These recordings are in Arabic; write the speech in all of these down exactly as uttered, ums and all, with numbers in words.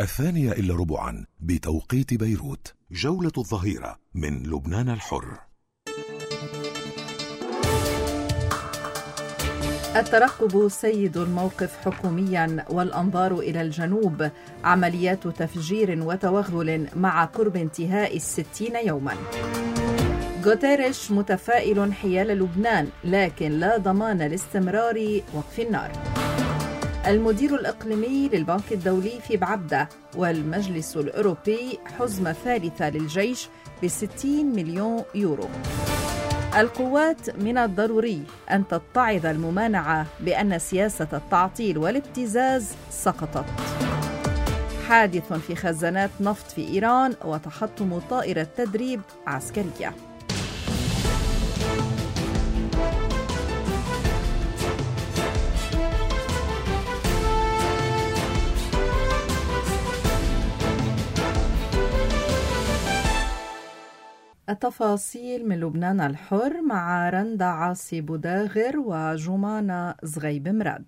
الثانية إلا ربعا بتوقيت بيروت. جولة الظهيرة من لبنان الحر. الترقب سيد الموقف حكوميا والأنظار إلى الجنوب. عمليات تفجير وتوغل مع قرب انتهاء الستين يوما. غوتيريش متفائل حيال لبنان لكن لا ضمان لاستمرار وقف النار. المدير الإقليمي للبنك الدولي في بعبدة والمجلس الأوروبي حزمة ثالثة للجيش بستين مليون يورو. القوات من الضروري أن تتعظ الممانعة بأن سياسة التعطيل والابتزاز سقطت. حادث في خزانات نفط في إيران وتحطم طائرة تدريب عسكرية. التفاصيل من لبنان الحر مع رندا عاصي بوداغر وجمانة زغيب مراد.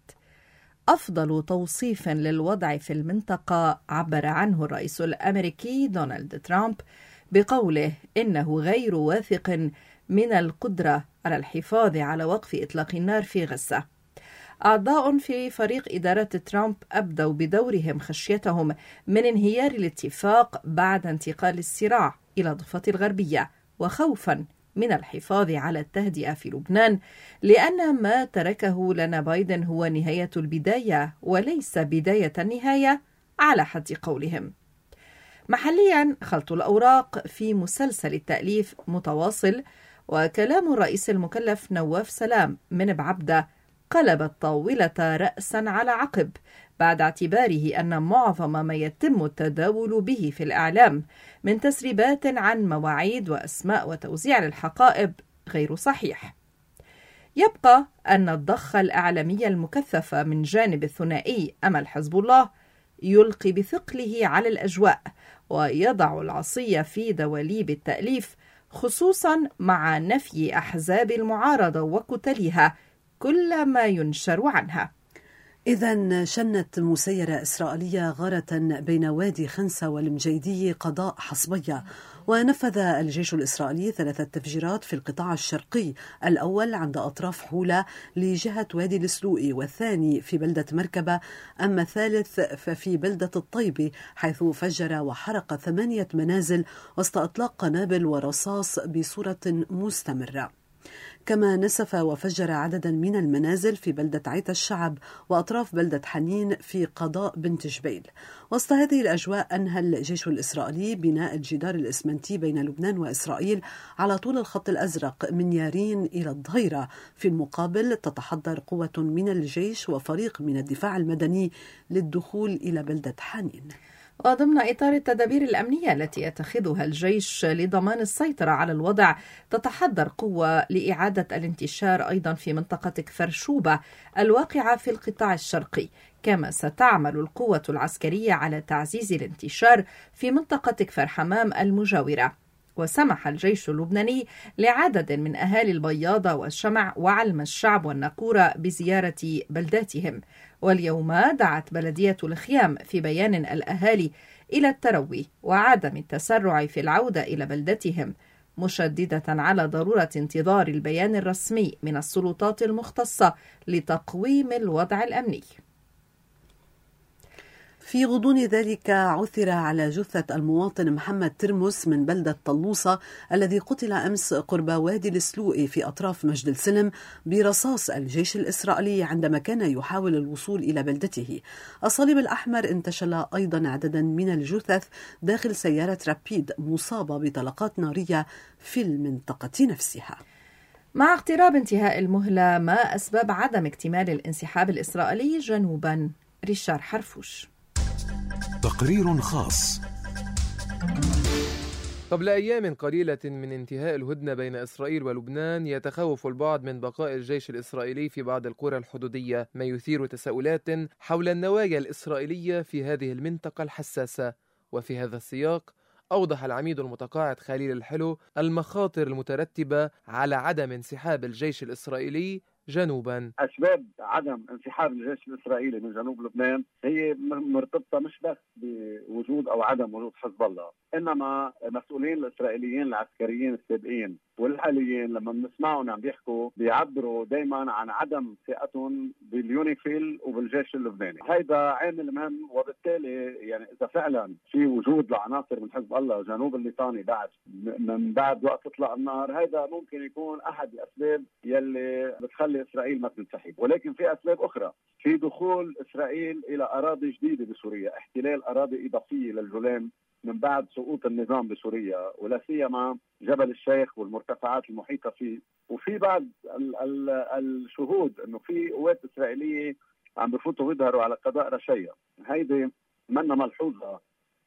أفضل توصيف للوضع في المنطقة عبر عنه الرئيس الأمريكي دونالد ترامب بقوله إنه غير واثق من القدرة على الحفاظ على وقف إطلاق النار في غزة. أعضاء في فريق إدارة ترامب أبدوا بدورهم خشيتهم من انهيار الاتفاق بعد انتقال الصراع إلى الضفة الغربية، وخوفا من الحفاظ على التهدئة في لبنان، لأن ما تركه لنا بايدن هو نهاية البداية وليس بداية النهاية على حد قولهم. محليا خلط الأوراق في مسلسل التأليف متواصل، وكلام الرئيس المكلف نواف سلام من بعبدة قلب الطاولة رأسا على عقب بعد اعتباره أن معظم ما يتم التداول به في الإعلام من تسريبات عن مواعيد وأسماء وتوزيع للحقائب غير صحيح. يبقى أن الضخ الإعلامي المكثف من جانب الثنائي أمل حزب الله يلقي بثقله على الأجواء ويضع العصي في دواليب التأليف، خصوصا مع نفي أحزاب المعارضة وكتلها كل ما ينشر عنها. إذن شنت مسيرة إسرائيلية غارة بين وادي خنسة والمجيدي قضاء حصبية، ونفذ الجيش الإسرائيلي ثلاثة تفجيرات في القطاع الشرقي، الأول عند أطراف حولة لجهة وادي السلوئي، والثاني في بلدة مركبة، أما الثالث ففي بلدة الطيبي حيث فجر وحرق ثمانية منازل وسط إطلاق قنابل ورصاص بصورة مستمرة. كما نسف وفجر عددا من المنازل في بلدة عيت الشعب وأطراف بلدة حنين في قضاء بنت جبيل. وسط هذه الأجواء أنهى الجيش الإسرائيلي بناء الجدار الإسمنتي بين لبنان وإسرائيل على طول الخط الأزرق من يارين إلى الظهيرة. في المقابل تتحضر قوة من الجيش وفريق من الدفاع المدني للدخول إلى بلدة حنين. وضمن إطار التدابير الأمنية التي يتخذها الجيش لضمان السيطرة على الوضع، تتحضر قوة لإعادة الانتشار أيضا في منطقة كفر شوبة الواقعة في القطاع الشرقي، كما ستعمل القوة العسكرية على تعزيز الانتشار في منطقة كفر حمام المجاورة. وسمح الجيش اللبناني لعدد من أهالي البياضة والشمع وعلم الشعب والناقورة بزيارة بلداتهم. واليوم دعت بلدية الخيام في بيان الأهالي إلى التروي وعدم التسرع في العودة إلى بلدتهم، مشددة على ضرورة انتظار البيان الرسمي من السلطات المختصة لتقويم الوضع الأمني. في غضون ذلك عثر على جثة المواطن محمد ترمس من بلدة طلوصة الذي قتل أمس قرب وادي السلوئي في أطراف مجد السلم برصاص الجيش الإسرائيلي عندما كان يحاول الوصول إلى بلدته. الصليب الأحمر انتشل أيضا عددا من الجثث داخل سيارة رابيد مصابة بطلقات نارية في المنطقة نفسها. مع اقتراب انتهاء المهلة، ما أسباب عدم اكتمال الانسحاب الإسرائيلي جنوبا؟ ريشار حرفوش. تقرير خاص. قبل أيام قليلة من انتهاء الهدنة بين إسرائيل ولبنان، يتخوف البعض من بقاء الجيش الإسرائيلي في بعض القرى الحدودية، ما يثير تساؤلات حول النوايا الإسرائيلية في هذه المنطقة الحساسة. وفي هذا السياق أوضح العميد المتقاعد خليل الحلو المخاطر المترتبة على عدم انسحاب الجيش الإسرائيلي جنوبا. أسباب عدم انسحاب الجيش الإسرائيلي من جنوب لبنان هي مرتبطة مش بس بوجود أو عدم وجود حزب الله، إنما المسؤولين الإسرائيليين العسكريين السابقين والحاليين لما بنسمعهم عم بيحكوا بيعبروا دايما عن عدم ثقتهم باليونيفيل وبالجيش اللبناني. هيدا عامل مهم، وبالتالي يعني إذا فعلا في وجود لعناصر من حزب الله جنوب الليطاني بعد من بعد وقت إطلاق النار، هيدا ممكن يكون أحد الأسباب يلي بتخلي إسرائيل ما تنسحب. ولكن في أسباب أخرى، في دخول إسرائيل إلى أراضي جديدة بسوريا، احتلال أراضي إضافية للجولان من بعد سقوط النظام بسوريا، ولا سيما جبل الشيخ والمرتفعات المحيطة فيه. وفي بعض ال ال الشهود انه في قوات اسرائيليه عم بفوتوا ويظهروا على قضاء رشية. هيدي منا ملحوظه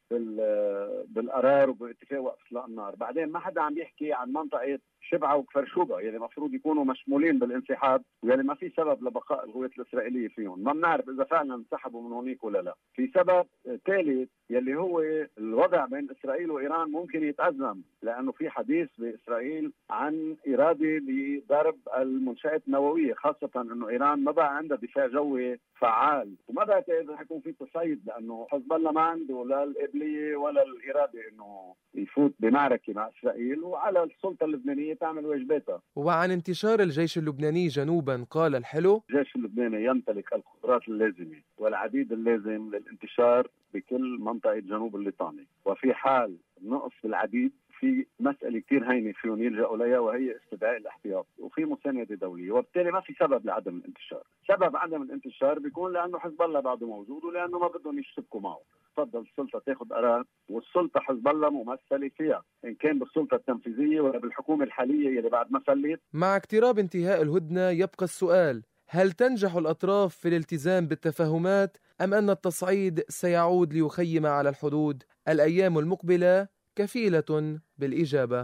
بالقرار وباتفاق وقف اطلاق النار. بعدين ما حدا عم يحكي عن منطقه شبعه وكفر شوبه يلي المفروض يكونوا مشمولين بالانسحاب، ويلي ما في سبب لبقاء القوات الاسرائيليه فيهم. ما بنعرف اذا فعلا انسحبوا من هونيك ولا لا. في سبب ثالث يلي هو الوضع بين اسرائيل وايران ممكن يتأزم، لانه في حديث باسرائيل عن اراده لضرب المنشآت النوويه، خاصه انه ايران ما بقى عندها دفاع جوي فعال، وما بعتقد رح يكون في تصعيد، لانه حزب الله ما عنده لا القابليه ولا الاراده انه يفوت بمعركه مع اسرائيل، وعلى السلطه اللبنانيه تعمل واجباتها. وعن انتشار الجيش اللبناني جنوبا قال الحلو: الجيش اللبناني يمتلك القدرات اللازمه والعديد اللازم للانتشار بكل منطقه جنوب الليطاني، وفي حال نقص بالعديد في مسألة كتير هينة فيهم يلجأوا لها، وهي استدعاء الاحتياط، وفي مساندة دولية، وبالتالي ما في سبب لعدم الانتشار. سبب عدم الانتشار بيكون لأنه حزب الله بعده موجود، ولأنه ما بدهم يشتبكوا معه. تفضل السلطة تاخذ قرار، والسلطة حزب الله ممثلة فيها، إن كان بالسلطة التنفيذية ولا بالحكومة الحالية اللي بعد ما فلت. مع اقتراب انتهاء الهدنة يبقى السؤال: هل تنجح الأطراف في الالتزام بالتفاهمات أم أن التصعيد سيعود ليخيم على الحدود؟ الأيام المقبلة كفيلة بالإجابة.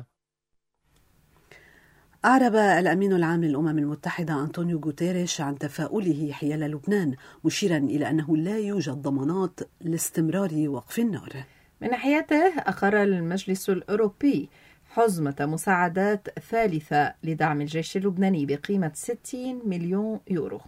أعرب الأمين العام للأمم المتحدة أنطونيو غوتيريش عن تفاؤله حيال لبنان، مشيرا إلى أنه لا يوجد ضمانات لاستمرار وقف النار. من ناحيته أقر المجلس الأوروبي حزمة مساعدات ثالثة لدعم الجيش اللبناني بقيمة ستين مليون يورو.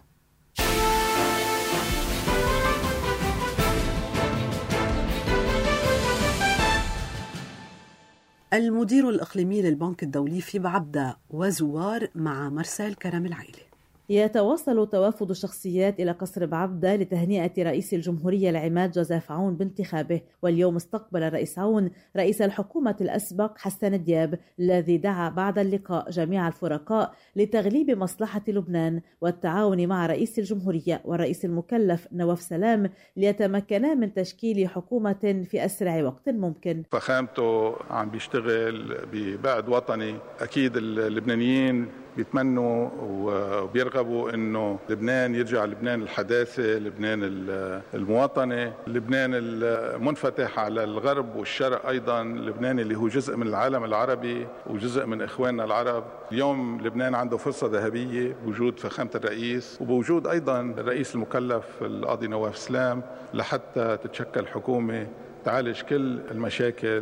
المدير الإقليمي للبنك الدولي في بعبدة وزوار مع مرسال كرم العيلي. يتواصل توافد الشخصيات إلى قصر بعبدة لتهنئة رئيس الجمهورية العماد جوزيف عون بانتخابه. واليوم استقبل الرئيس عون رئيس الحكومة الأسبق حسن دياب، الذي دعا بعد اللقاء جميع الفرقاء لتغليب مصلحة لبنان والتعاون مع رئيس الجمهورية والرئيس المكلف نواف سلام ليتمكنا من تشكيل حكومة في أسرع وقت ممكن. فخامته عم بيشتغل ببعد وطني، أكيد اللبنانيين بيتمنوا وبيرغبوا انه لبنان يرجع لبنان الحداثه، لبنان المواطنه، لبنان المنفتح على الغرب والشرق، ايضا لبنان اللي هو جزء من العالم العربي وجزء من اخواننا العرب. اليوم لبنان عنده فرصه ذهبيه بوجود فخامه الرئيس وبوجود ايضا الرئيس المكلف القاضي نواف سلام لحتى تتشكل حكومه تعالج كل المشاكل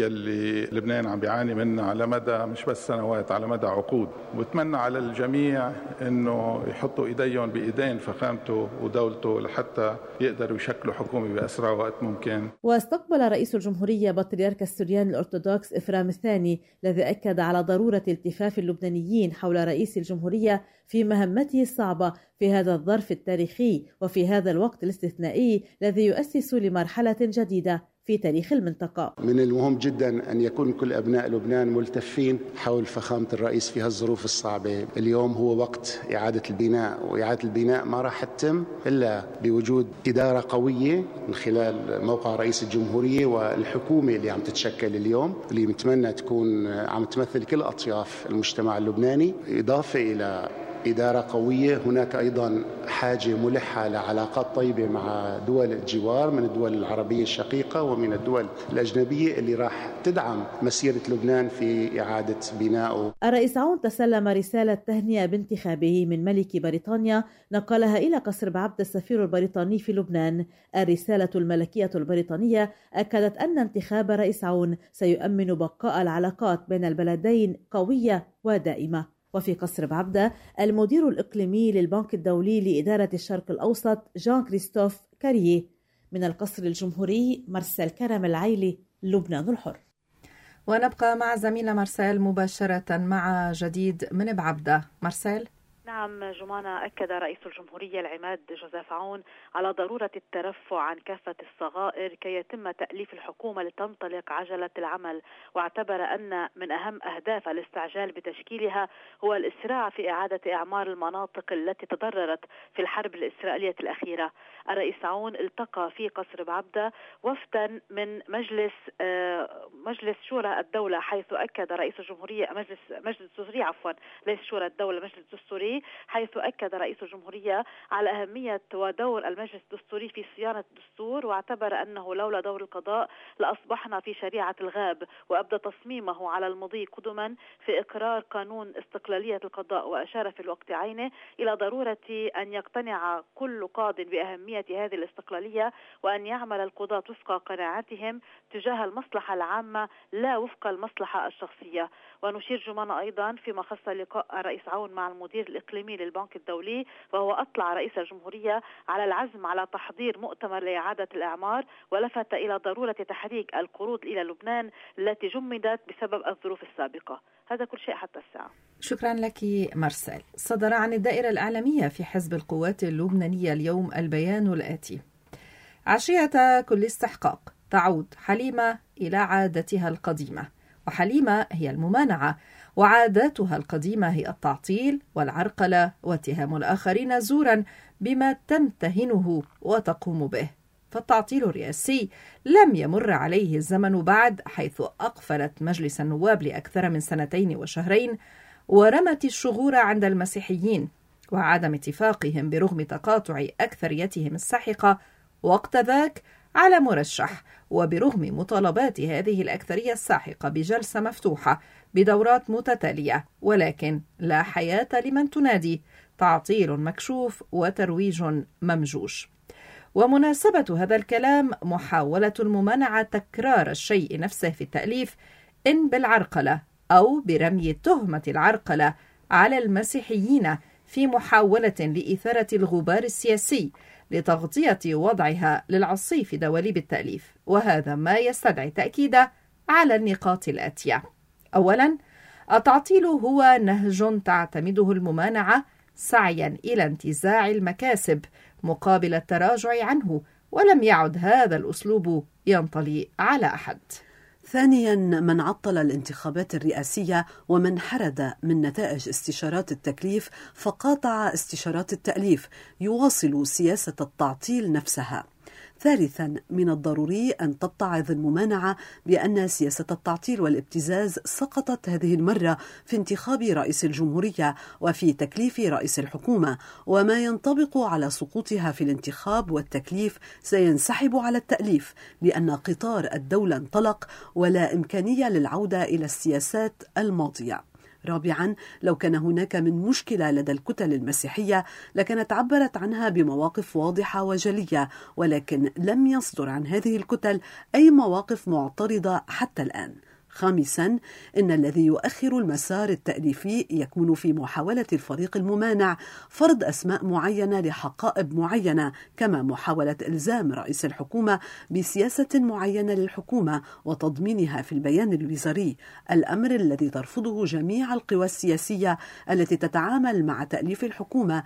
يلي لبنان عم بيعاني منها على مدى مش بس سنوات، على مدى عقود. وبتمنى على الجميع انه يحطوا ايديهم بايدين فخامته ودولته لحتى يقدروا يشكلوا حكومه باسرع وقت ممكن. واستقبل رئيس الجمهوريه بطريرك السوريان الارثوذكس افرام الثاني، الذي اكد على ضروره التفاف اللبنانيين حول رئيس الجمهوريه في مهمته الصعبه في هذا الظرف التاريخي وفي هذا الوقت الاستثنائي الذي يؤسس لمرحله جديده في تاريخ المنطقة. من المهم جدا أن يكون كل أبناء لبنان ملتفين حول فخامة الرئيس في هالظروف الصعبة. اليوم هو وقت إعادة البناء، وإعادة البناء ما راح تتم إلا بوجود إدارة قوية من خلال موقع رئيس الجمهورية والحكومة اللي عم تتشكل اليوم، اللي متمنى تكون عم تمثل كل أطياف المجتمع اللبناني، إضافة إلى إدارة قوية. هناك أيضا حاجة ملحة لعلاقات طيبة مع دول الجوار من الدول العربية الشقيقة ومن الدول الأجنبية اللي راح تدعم مسيرة لبنان في إعادة بنائه. الرئيس عون تسلم رسالة تهنئة بانتخابه من ملك بريطانيا، نقلها إلى قصر بعبدة السفير البريطاني في لبنان. الرسالة الملكية البريطانية أكدت أن انتخاب الرئيس عون سيؤمن بقاء العلاقات بين البلدين قوية ودائمة. وفي قصر بعبدة المدير الإقليمي للبنك الدولي لإدارة الشرق الأوسط جان كريستوف كاريه. من القصر الجمهوري مرسل كرم العيلي، لبنان الحر. ونبقى مع زميلة مرسال مباشرة مع جديد من بعبدة. مرسال. نعم جمانة، أكد رئيس الجمهورية العماد جوزيف عون على ضرورة الترفع عن كافة الصغائر كي يتم تأليف الحكومة لتنطلق عجلة العمل، واعتبر أن من أهم أهداف الاستعجال بتشكيلها هو الإسراع في إعادة إعمار المناطق التي تضررت في الحرب الإسرائيلية الأخيرة. الرئيس عون التقى في قصر بعبدة وفدا من مجلس مجلس شورى الدولة، حيث أكد رئيس الجمهورية مجلس مجلس الدستوري عفوا ليس شورى الدولة مجلس الدستوري حيث أكد رئيس الجمهورية على أهمية ودور المجلس الدستوري في صيانة الدستور، واعتبر أنه لولا دور القضاء لأصبحنا في شريعة الغاب، وأبدى تصميمه على المضي قدما في إقرار قانون استقلالية القضاء، وأشار في الوقت عينه إلى ضرورة أن يقتنع كل قاض بأهمية هذه الاستقلالية، وأن يعمل القضاة وفق قناعاتهم تجاه المصلحة العامة لا وفق المصلحة الشخصية. ونشير جمانة أيضا فيما خص لقاء الرئيس عون مع المدير الإقليمي للبنك الدولي، وهو أطلع رئيس الجمهورية على العزم على تحضير مؤتمر لإعادة الإعمار، ولفت إلى ضرورة تحريك القروض إلى لبنان التي جمدت بسبب الظروف السابقة. هذا كل شيء حتى الساعة. شكرا لك مرسل. صدر عن الدائرة الإعلامية في حزب القوات اللبنانية اليوم البيان الآتي: عشية كل استحقاق تعود حليمة إلى عادتها القديمة، وحليمة هي الممانعة، وعاداتها القديمة هي التعطيل والعرقلة واتهام الآخرين زورا بما تمتهنه وتقوم به. فالتعطيل الرئاسي لم يمر عليه الزمن بعد، حيث أقفلت مجلس النواب لأكثر من سنتين وشهرين، ورمت الشغور عند المسيحيين وعدم اتفاقهم برغم تقاطع أكثريتهم الساحقة وقت ذاك على مرشح، وبرغم مطالبات هذه الأكثرية الساحقة بجلسة مفتوحة بدورات متتالية، ولكن لا حياة لمن تنادي تعطيل مكشوف وترويج ممجوج. ومناسبة هذا الكلام محاولة الممانعة تكرار الشيء نفسه في التأليف، إن بالعرقلة أو برمي تهمة العرقلة على المسيحيين في محاولة لإثارة الغبار السياسي لتغطية وضعها للعصي في دواليب التأليف. وهذا ما يستدعي تأكيد على النقاط الآتية. أولا، التعطيل هو نهج تعتمده الممانعة سعيا إلى انتزاع المكاسب مقابل التراجع عنه، ولم يعد هذا الأسلوب ينطلي على أحد. ثانيا، من عطل الانتخابات الرئاسية ومن حرد من نتائج استشارات التكليف فقاطع استشارات التأليف يواصل سياسة التعطيل نفسها. ثالثا، من الضروري أن تتعظ الممانعة بأن سياسة التعطيل والابتزاز سقطت هذه المرة في انتخاب رئيس الجمهورية وفي تكليف رئيس الحكومة، وما ينطبق على سقوطها في الانتخاب والتكليف سينسحب على التأليف، لأن قطار الدولة انطلق ولا إمكانية للعودة إلى السياسات الماضية. رابعا، لو كان هناك من مشكلة لدى الكتل المسيحية لكانت عبرت عنها بمواقف واضحة وجلية، ولكن لم يصدر عن هذه الكتل أي مواقف معترضة حتى الآن. خامسا، إن الذي يؤخر المسار التأليفي يكمن في محاولة الفريق الممانع فرض أسماء معينة لحقائب معينة، كما محاولة إلزام رئيس الحكومة بسياسة معينة للحكومة وتضمينها في البيان الوزاري، الأمر الذي ترفضه جميع القوى السياسية التي تتعامل مع تأليف الحكومة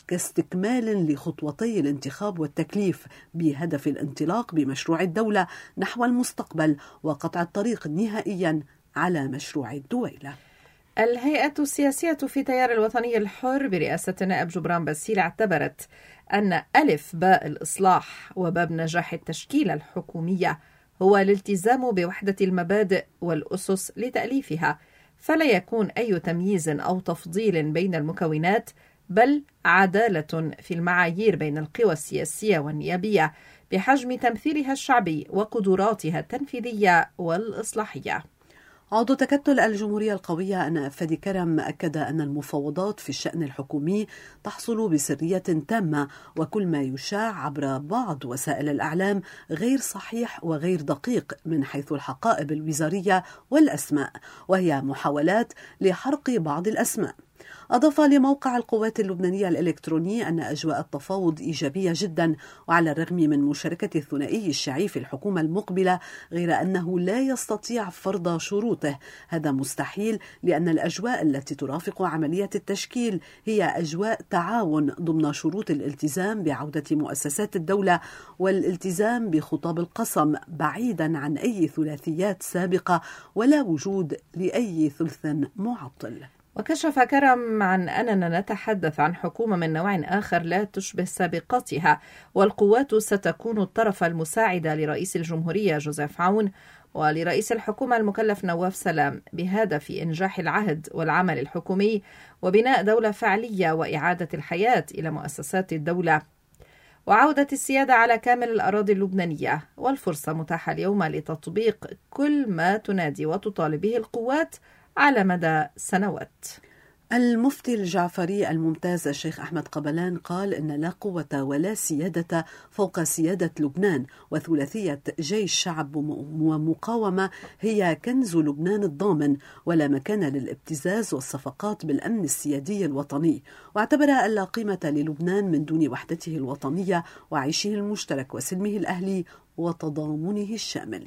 كاستكمال لخطوتي الانتخاب والتكليف بهدف الانطلاق بمشروع الدولة نحو المستقبل وقطع الطريق النهائي على مشروع الدويلة. الهيئة السياسية في تيار الوطني الحر برئاسة النائب جبران باسيل اعتبرت أن ألف باء الإصلاح وباب نجاح التشكيلة الحكومية هو الالتزام بوحدة المبادئ والأسس لتأليفها، فلا يكون أي تمييز أو تفضيل بين المكونات، بل عدالة في المعايير بين القوى السياسية والنيابية بحجم تمثيلها الشعبي وقدراتها التنفيذية والإصلاحية. عضو تكتل الجمهورية القوية أنا فادي كرم أكد أن المفاوضات في الشأن الحكومي تحصل بسرية تامة، وكل ما يشاع عبر بعض وسائل الإعلام غير صحيح وغير دقيق من حيث الحقائب الوزارية والأسماء، وهي محاولات لحرق بعض الأسماء. أضاف لموقع القوات اللبنانية الإلكتروني أن أجواء التفاوض إيجابية جدا، وعلى الرغم من مشاركة الثنائي الشيعي في الحكومة المقبلة غير أنه لا يستطيع فرض شروطه. هذا مستحيل لأن الأجواء التي ترافق عملية التشكيل هي أجواء تعاون ضمن شروط الالتزام بعودة مؤسسات الدولة والالتزام بخطاب القسم بعيدا عن أي ثلاثيات سابقة ولا وجود لأي ثلث معطل. وكشف كرم عن أننا نتحدث عن حكومة من نوع آخر لا تشبه سابقتها، والقوات ستكون الطرف المساعد لرئيس الجمهورية جوزيف عون ولرئيس الحكومة المكلف نواف سلام بهدف إنجاح العهد والعمل الحكومي وبناء دولة فعلية وإعادة الحياة إلى مؤسسات الدولة وعودة السيادة على كامل الأراضي اللبنانية. والفرصة متاحة اليوم لتطبيق كل ما تنادي وتطالب به القوات على مدى سنوات. المفتي الجعفري الممتاز الشيخ أحمد قبلان قال إن لا قوة ولا سيادة فوق سيادة لبنان، وثلاثية جيش شعب ومقاومة هي كنز لبنان الضامن، ولا مكان للابتزاز والصفقات بالأمن السيادي الوطني. واعتبر أن لا قيمة للبنان من دون وحدته الوطنية وعيشه المشترك وسلمه الأهلي وتضامنه الشامل.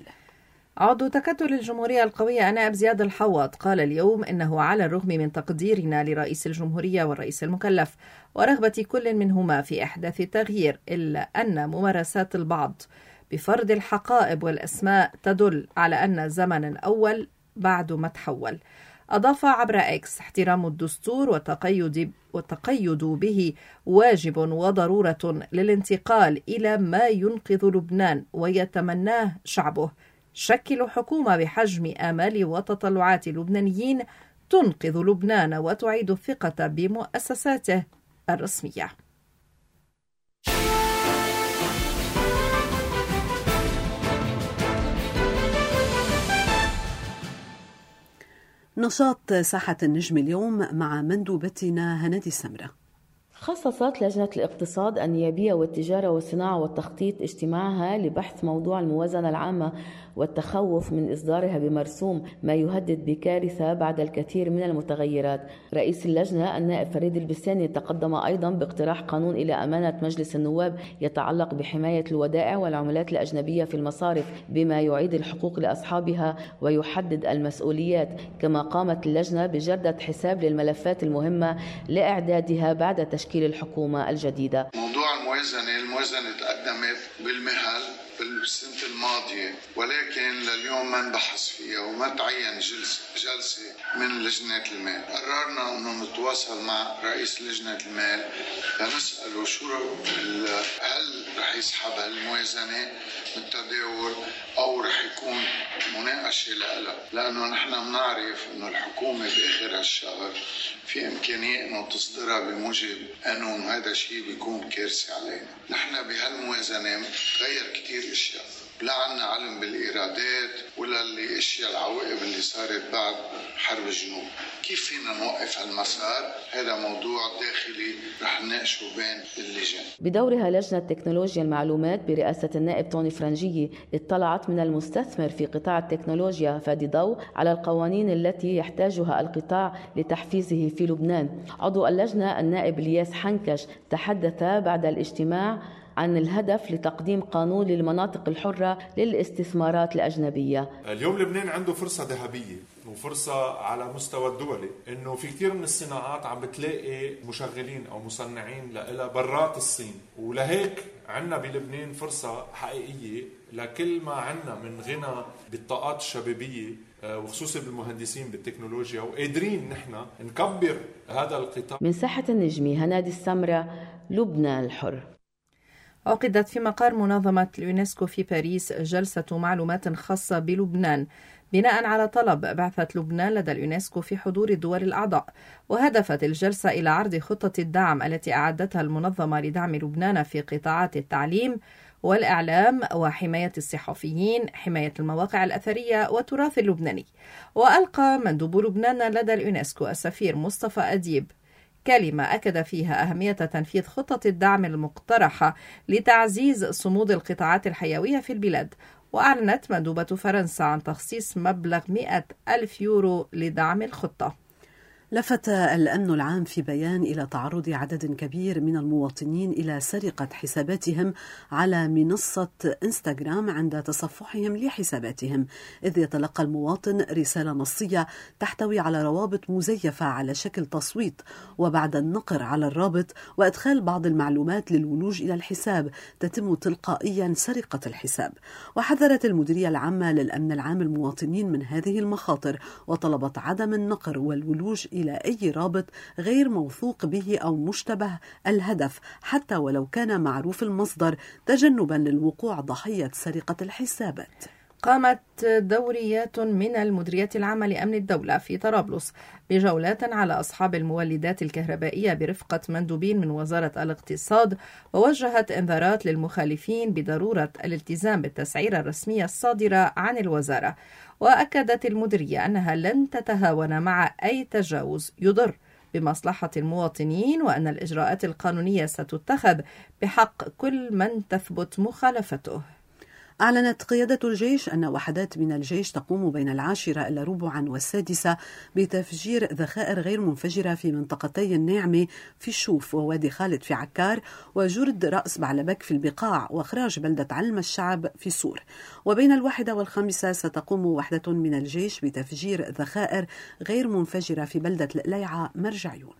عضو تكتل الجمهورية القوية نائب زياد الحوض قال اليوم إنه على الرغم من تقديرنا لرئيس الجمهورية والرئيس المكلف ورغبة كل منهما في إحداث التغيير، إلا أن ممارسات البعض بفرض الحقائب والأسماء تدل على أن الزمن الأول بعد ما تحول. أضاف عبر إكس: احترام الدستور والتقيد, والتقيد به واجب وضرورة للانتقال إلى ما ينقذ لبنان ويتمناه شعبه. شكل حكومة بحجم آمال وتطلعات اللبنانيين تنقذ لبنان وتعيد الثقة بمؤسساته الرسمية. نشاط ساحة النجم اليوم مع مندوبتنا هنادي سمرة. خصصت لجنة الاقتصاد النيابية والتجارة والصناعة والتخطيط اجتماعها لبحث موضوع الموازنة العامة والتخوف من إصدارها بمرسوم ما يهدد بكارثة بعد الكثير من المتغيرات. رئيس اللجنة النائب فريد البساني تقدم أيضا باقتراح قانون إلى أمانة مجلس النواب يتعلق بحماية الودائع والعملات الأجنبية في المصارف بما يعيد الحقوق لأصحابها ويحدد المسؤوليات. كما قامت اللجنة بجردة حساب للملفات المهمة لإعدادها بعد تشكيل الحكومة الجديدة. موضوع الموازنة الموازنة تقدمت بالمهل بالسنة الماضية، ولكن لليوم ما نبحث فيها وما تعين جلسة, جلسة من لجنة المال. قررنا أنه نتواصل مع رئيس لجنة المال لنسأله شو هل رح يسحب هالموازنة من التداول أو رح يكون مناقشة لها، لأنه نحن بنعرف أنه الحكومة بآخر هالشهر في إمكانية أنه تصدرها بموجب قانون، هذا شيء بيكون كارثة علينا. نحن بهالموازنة غير كتير اشياء، لا عنا علم بالإيرادات ولا اللي اشياء العواقب اللي صارت بعد حرب الجنوب. كيف فينا نوقف هالمسار؟ هذا موضوع داخلي رح نناقشه بين اللجان. بدورها لجنة تكنولوجيا المعلومات برئاسة النائب توني فرنجية اطلعت من المستثمر في قطاع التكنولوجيا فادي ضوء على القوانين التي يحتاجها القطاع لتحفيزه في لبنان. عضو اللجنة النائب الياس حنكش تحدث بعد الاجتماع عن الهدف لتقديم قانون للمناطق الحرة للاستثمارات الأجنبية. اليوم لبنان عنده فرصة ذهبية وفرصة على مستوى الدولي، إنه في كثير من الصناعات عم بتلاقي مشغلين أو مصنعين لها برات الصين، ولهيك عنا بلبنان فرصة حقيقية لكل ما عنا من غنى بالطاقات الشبابية وخصوصا بالمهندسين بالتكنولوجيا، وقادرين نحن نكبر هذا القطاع. من ساحة النجمي هنادي السمرة، لبنان الحر. عقدت في مقر منظمة اليونسكو في باريس جلسة معلومات خاصة بلبنان بناء على طلب بعثة لبنان لدى اليونسكو في حضور الدول الأعضاء. وهدفت الجلسة إلى عرض خطة الدعم التي أعدتها المنظمة لدعم لبنان في قطاعات التعليم والإعلام وحماية الصحفيين، حماية المواقع الأثرية والتراث اللبناني. وألقى مندوب لبنان لدى اليونسكو السفير مصطفى أديب كلمة أكد فيها أهمية تنفيذ خطة الدعم المقترحة لتعزيز صمود القطاعات الحيوية في البلاد. وأعلنت مندوبة فرنسا عن تخصيص مبلغ مئة ألف يورو لدعم الخطة. لفت الأمن العام في بيان إلى تعرض عدد كبير من المواطنين إلى سرقة حساباتهم على منصة إنستغرام عند تصفحهم لحساباتهم، إذ يتلقى المواطن رسالة نصية تحتوي على روابط مزيفة على شكل تصويت، وبعد النقر على الرابط وإدخال بعض المعلومات للولوج إلى الحساب تتم تلقائيا سرقة الحساب. وحذرت المديرية العامة للأمن العام المواطنين من هذه المخاطر، وطلبت عدم النقر والولوج إلى أي رابط غير موثوق به أو مشتبه الهدف حتى ولو كان معروف المصدر، تجنبا للوقوع ضحية سرقة الحسابات. قامت دوريات من المديرية العامة لأمن الدولة في طرابلس بجولات على أصحاب المولدات الكهربائية برفقة مندوبين من وزارة الاقتصاد، ووجهت إنذارات للمخالفين بضرورة الالتزام بالتسعيرة الرسمية الصادرة عن الوزارة. وأكدت المديرية أنها لن تتهاون مع أي تجاوز يضر بمصلحة المواطنين، وأن الإجراءات القانونية ستتخذ بحق كل من تثبت مخالفته. أعلنت قيادة الجيش أن وحدات من الجيش تقوم بين العاشرة إلى ربعا والسادسة بتفجير ذخائر غير منفجرة في منطقتي الناعمة في الشوف ووادي خالد في عكار، وجرد رأس بعلبك في البقاع، وإخراج بلدة علم الشعب في صور. وبين الواحدة والخامسة ستقوم وحدة من الجيش بتفجير ذخائر غير منفجرة في بلدة القليعة مرجعيون.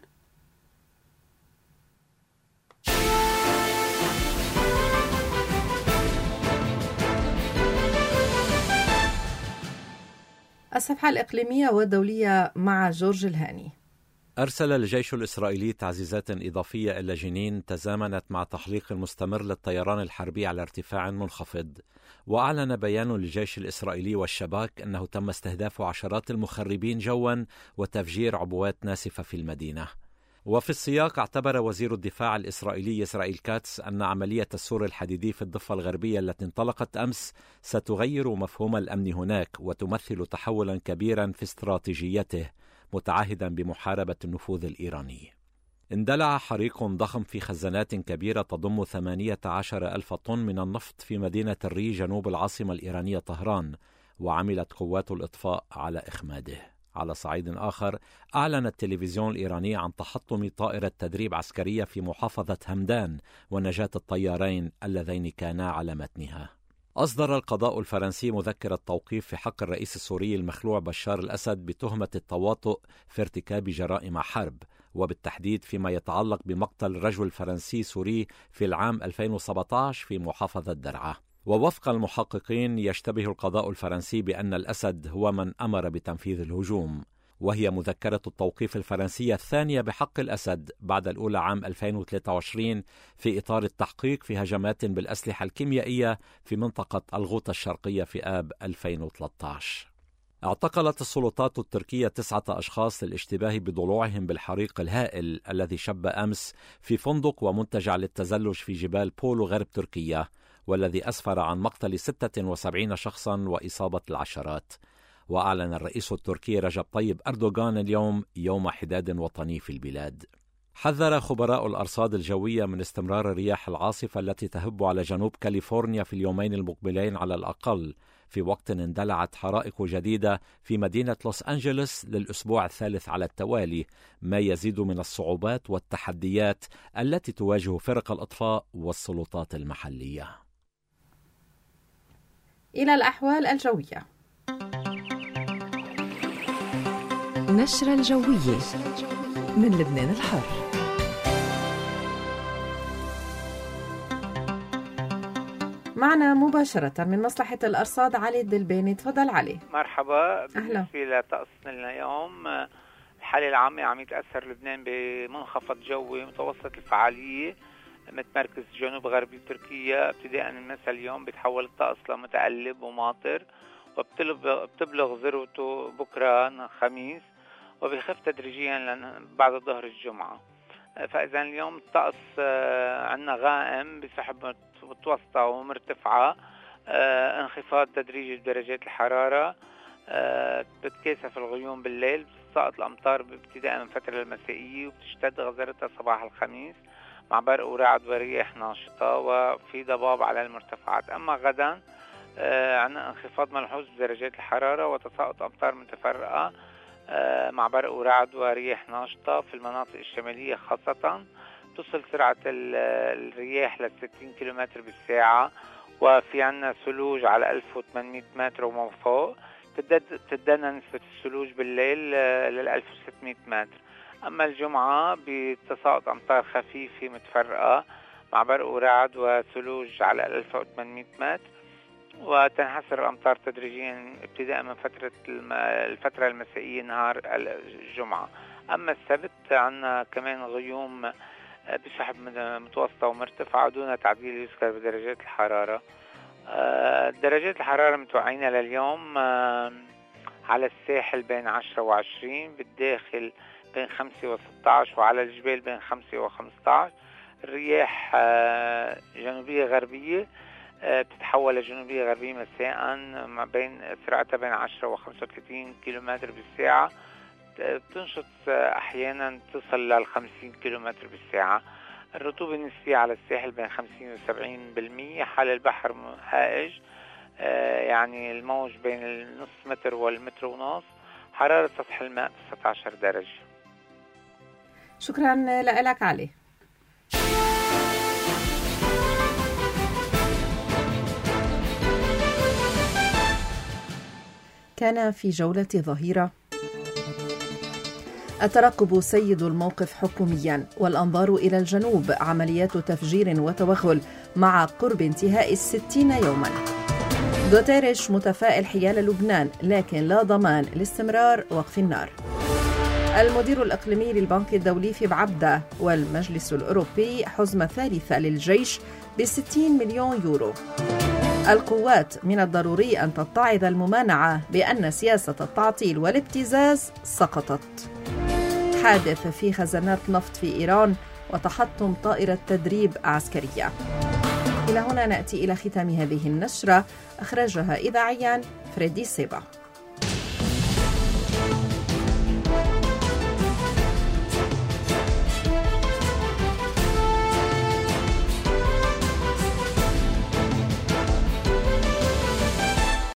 الصفحة الإقليمية والدولية مع جورج الهاني. أرسل الجيش الإسرائيلي تعزيزات إضافية إلى جنين تزامنت مع تحليق مستمر للطيران الحربي على ارتفاع منخفض. وأعلن بيان للجيش الإسرائيلي والشباك أنه تم استهداف عشرات المخربين جوا وتفجير عبوات ناسفة في المدينة. وفي السياق اعتبر وزير الدفاع الإسرائيلي إسرائيل كاتس أن عملية السور الحديدي في الضفة الغربية التي انطلقت أمس ستغير مفهوم الأمن هناك وتمثل تحولا كبيرا في استراتيجيته، متعهدا بمحاربة النفوذ الإيراني. اندلع حريق ضخم في خزانات كبيرة تضم ثمانية عشر ألف طن من النفط في مدينة الري جنوب العاصمة الإيرانية طهران، وعملت قوات الإطفاء على إخماده. على صعيد آخر، أعلن التلفزيون الإيراني عن تحطم طائرة تدريب عسكرية في محافظة همدان ونجاة الطيارين اللذين كانا على متنها. أصدر القضاء الفرنسي مذكرة توقيف في حق الرئيس السوري المخلوع بشار الأسد بتهمة التواطؤ في ارتكاب جرائم حرب، وبالتحديد فيما يتعلق بمقتل رجل فرنسي سوري في العام ألفين وسبعة عشر في محافظة درعا. ووفق المحققين يشتبه القضاء الفرنسي بأن الأسد هو من أمر بتنفيذ الهجوم، وهي مذكرة التوقيف الفرنسية الثانية بحق الأسد بعد الأولى عام ألفين وثلاثة وعشرين في إطار التحقيق في هجمات بالأسلحة الكيميائية في منطقة الغوطة الشرقية في آب ألفين وثلاثة عشر. اعتقلت السلطات التركية تسعة أشخاص للاشتباه بضلوعهم بالحريق الهائل الذي شب أمس في فندق ومنتجع للتزلج في جبال بولو غرب تركيا، والذي أسفر عن مقتل ستة وسبعين شخصا وإصابة العشرات. وأعلن الرئيس التركي رجب طيب أردوغان اليوم يوم حداد وطني في البلاد. حذر خبراء الأرصاد الجوية من استمرار الرياح العاصفة التي تهب على جنوب كاليفورنيا في اليومين المقبلين على الأقل، في وقت اندلعت حرائق جديدة في مدينة لوس أنجلوس للأسبوع الثالث على التوالي، ما يزيد من الصعوبات والتحديات التي تواجه فرق الإطفاء والسلطات المحلية. إلى الأحوال الجوية. نشرة الجوية من لبنان الحر. معنا مباشرة من مصلحة الأرصاد علي الدلباني. تفضل علي. مرحبا. أهلا. بالنسبة لطقسنا لنا اليوم، الحالة العامة عم يتأثر لبنان بمنخفض جوي متوسط الفعالية متمركز جنوب غربي تركيا. ابتداء من مساء اليوم بيتحول الطقس لمتقلب وماطر، وبتبلغ ذروته بكرة خميس، وبيخف تدريجيا بعد ظهر الجمعة. فإذا اليوم الطقس عندنا غائم بسحب متوسطة ومرتفعة، انخفاض تدريجي بدرجات الحرارة، بتكثف الغيوم بالليل، بتسقط الأمطار ابتداء من فترة المسائية، وبتشتد غزارتها صباح الخميس مع برق ورعد ورياح ناشطة، وفي ضباب على المرتفعات. أما غدا عندنا انخفاض ملحوظ بدرجات الحرارة وتساقط أمطار متفرقة مع برق ورعد ورياح ناشطة في المناطق الشمالية خاصة. تصل سرعة الرياح ل ستين كيلومتر بالساعة، وفي عنا ثلوج على ألف وثمانمائة متر وما فوق. تدنى نسبة الثلوج بالليل لل ألف وستمائة متر. أما الجمعة بتساقط أمطار خفيفة متفرقة مع برق ورعد وثلوج على ألف وثمانمائة متر، وتنحسر الأمطار تدريجيا ابتداء من فترة الفترة المسائية نهار الجمعة. أما السبت عنا كمان غيوم بسحب متوسطة ومرتفعة دون تعديل يذكر بدرجات الحرارة. درجات الحرارة متوقعين لليوم على الساحل بين عشرة وعشرين، بالداخل بين خمسة وستة عشر، وعلى الجبال بين خمسة وخمسة عشر. الرياح جنوبية غربية بتتحول لجنوبية غربية مساء بين سرعتها بين عشرة وخمسة وثلاثين كيلومتر بالساعة، بتنشط أحيانا تصل للخمسين كيلومتر بالساعة. الرطوبة النسبية على الساحل بين خمسين وسبعين بالمية. حال البحر هائج، يعني الموج بين النص متر والمتر ونص. حرارة سطح الماء تسعة عشر درجة. شكرا لك علي. كان في جولة ظهيرة الترقب سيد الموقف حكوميا، والأنظار إلى الجنوب، عمليات تفجير وتوغل مع قرب انتهاء الستين يوما. دوتيرش متفائل حيال لبنان، لكن لا ضمان لاستمرار وقف النار. المدير الإقليمي للبنك الدولي في بعبدة والمجلس الأوروبي حزمة ثالثة للجيش بستين مليون يورو. القوات من الضروري أن تتعظ الممانعة بأن سياسة التعطيل والابتزاز سقطت. حادث في خزانات نفط في إيران وتحطم طائرة تدريب عسكرية. إلى هنا نأتي إلى ختام هذه النشرة، أخرجها إذاعيا فريدي سيبا.